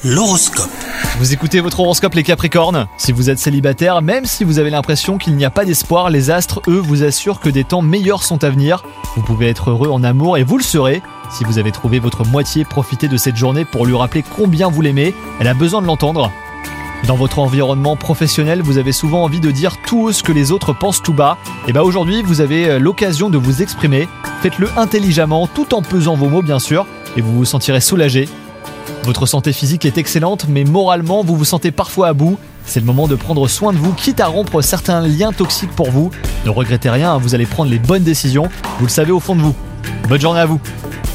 L'horoscope. Vous écoutez votre horoscope les Capricornes. Si vous êtes célibataire, même si vous avez l'impression qu'il n'y a pas d'espoir, les astres, eux, vous assurent que des temps meilleurs sont à venir. Vous pouvez être heureux en amour et vous le serez. Si vous avez trouvé votre moitié, profitez de cette journée pour lui rappeler combien vous l'aimez. Elle a besoin de l'entendre. Dans votre environnement professionnel, vous avez souvent envie de dire tout haut ce que les autres pensent tout bas. Et aujourd'hui, vous avez l'occasion de vous exprimer. Faites-le intelligemment, tout en pesant vos mots bien sûr, et vous vous sentirez soulagé. Votre santé physique est excellente, mais moralement, vous vous sentez parfois à bout. C'est le moment de prendre soin de vous, quitte à rompre certains liens toxiques pour vous. Ne regrettez rien, vous allez prendre les bonnes décisions. Vous le savez au fond de vous. Bonne journée à vous.